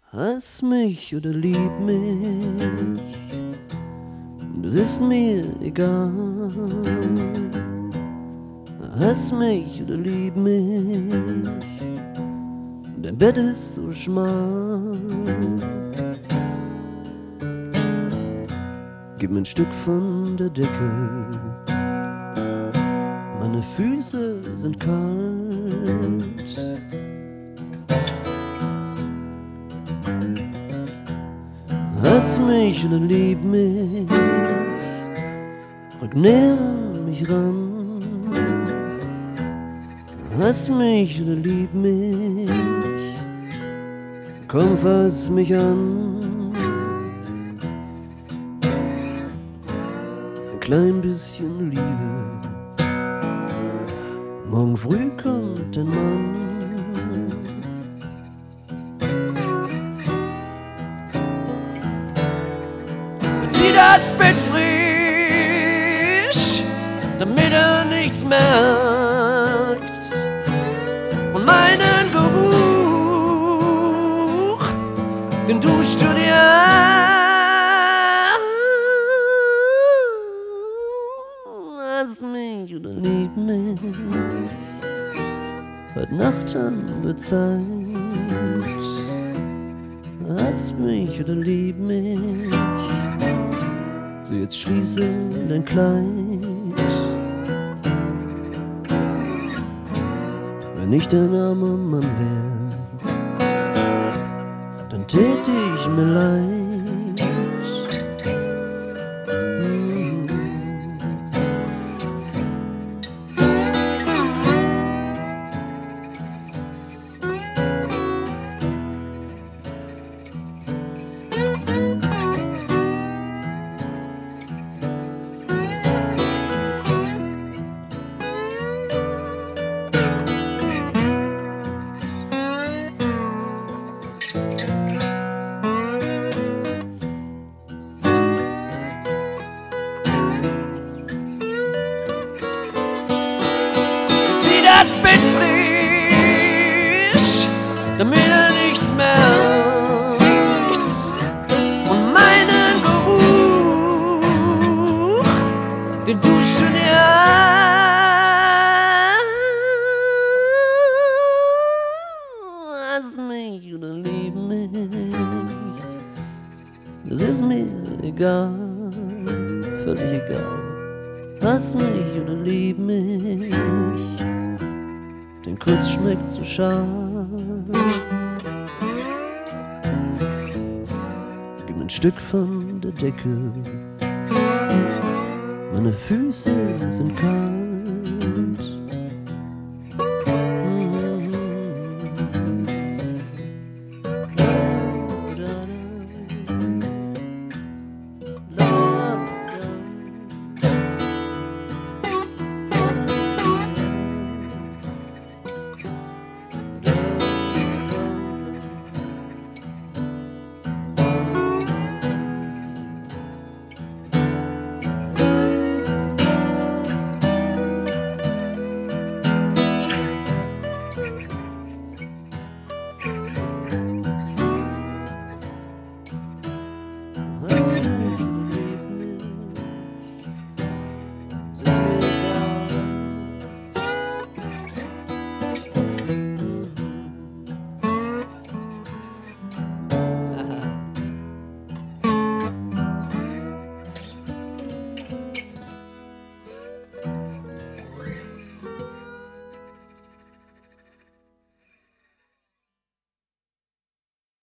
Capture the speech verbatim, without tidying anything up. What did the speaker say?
Hass mich oder lieb mich, das ist mir egal. Hass mich oder lieb mich, dein Bett ist so schmal. Gib mir ein Stück von der Decke, meine Füße sind kalt. Hass mich oder lieb mich, rück näher an mich ran. Hass mich oder lieb mich, komm, fass mich an. Ein klein bisschen Liebe, morgen früh kommt ein Mann. Zieh das Bett frisch, damit er nichts merkt, und meinen Geruch, den duschst du dir an. Lass mich oder lieb mich, heute Nacht haben wir Zeit. Lass mich oder lieb mich, so jetzt schließe dein Kleid. Wenn ich dein armer Mann wär, dann tät ich mir leid. Das Bett frisch, damit er nichts merkt, und meinen Geruch, den duschst du dir an. Lass mich oder lieb mich, das ist mir egal, völlig egal. Lass mich oder lieb mich, dein Kuss schmeckt so scharf. Gib mir ein Stück von der Decke, meine Füße sind kalt.